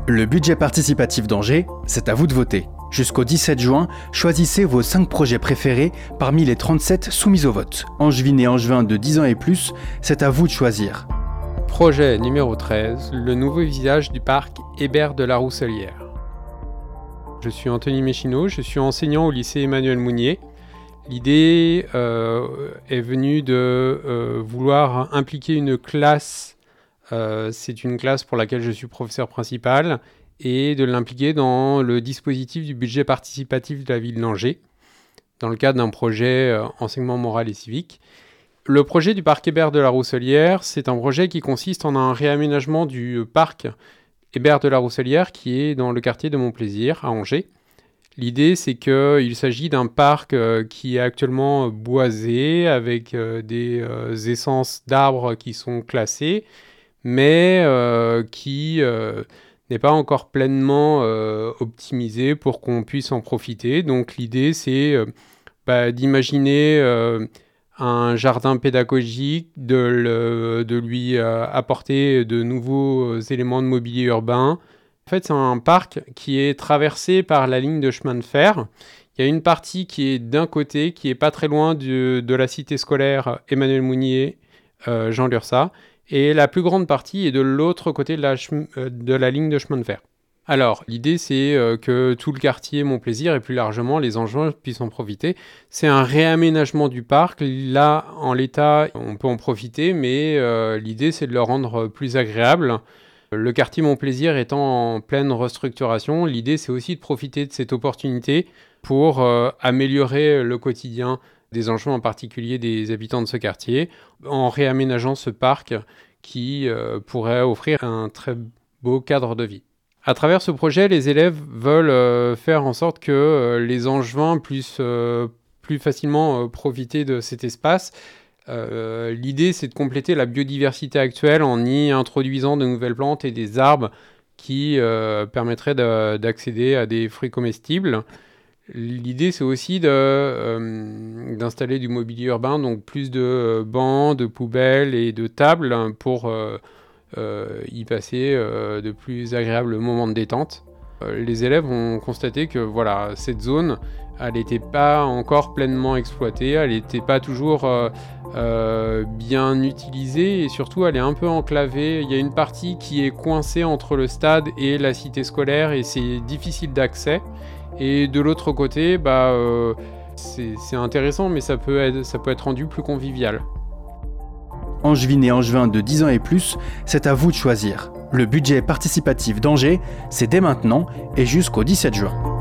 Le budget participatif d'Angers, c'est à vous de voter. Jusqu'au 17 juin, choisissez vos 5 projets préférés parmi les 37 soumis au vote. Angevines et Angevins de 10 ans et plus, c'est à vous de choisir. Projet numéro 13, le nouveau visage du parc Hébert de la Rousselière. Je suis Anthony Méchineau, je suis enseignant au lycée Emmanuel Mounier. L'idée est venue de vouloir impliquer une classe, c'est une classe pour laquelle je suis professeur principal, et de l'impliquer dans le dispositif du budget participatif de la ville d'Angers, dans le cadre d'un projet enseignement moral et civique. Le projet du parc Hébert de la Rousselière, c'est un projet qui consiste en un réaménagement du parc Hébert de la Rousselière qui est dans le quartier de Montplaisir, à Angers. L'idée, c'est qu'il s'agit d'un parc qui est actuellement boisé, avec des essences d'arbres qui sont classées, mais qui n'est pas encore pleinement optimisé pour qu'on puisse en profiter. Donc l'idée, c'est d'imaginer un jardin pédagogique, de lui apporter de nouveaux éléments de mobilier urbain. En fait, c'est un parc qui est traversé par la ligne de chemin de fer. Il y a une partie qui est d'un côté, qui est pas très loin de la cité scolaire Emmanuel Mounier, Jean Lursa, et la plus grande partie est de l'autre côté de la ligne de chemin de fer. Alors, l'idée, c'est que tout le quartier Montplaisir et plus largement les Angevins puissent en profiter. C'est un réaménagement du parc. Là, en l'état, on peut en profiter, mais l'idée, c'est de le rendre plus agréable. Le quartier Montplaisir étant en pleine restructuration, l'idée, c'est aussi de profiter de cette opportunité pour améliorer le quotidien des Angevins, en particulier des habitants de ce quartier, en réaménageant ce parc qui pourrait offrir un très beau cadre de vie. À travers ce projet, les élèves veulent faire en sorte que les Angevins puissent plus facilement profiter de cet espace. L'idée, c'est de compléter la biodiversité actuelle en y introduisant de nouvelles plantes et des arbres qui permettraient d'accéder à des fruits comestibles. L'idée, c'est aussi d'installer du mobilier urbain, donc plus de bancs, de poubelles et de tables pour y passer de plus agréables moments de détente. Les élèves ont constaté que cette zone, elle n'était pas encore pleinement exploitée, elle n'était pas toujours bien utilisée et surtout elle est un peu enclavée. Il y a une partie qui est coincée entre le stade et la cité scolaire et c'est difficile d'accès. Et de l'autre côté, c'est intéressant mais ça peut être rendu plus convivial. Angevines et Angevins de 10 ans et plus, c'est à vous de choisir. Le budget participatif d'Angers, c'est dès maintenant et jusqu'au 17 juin.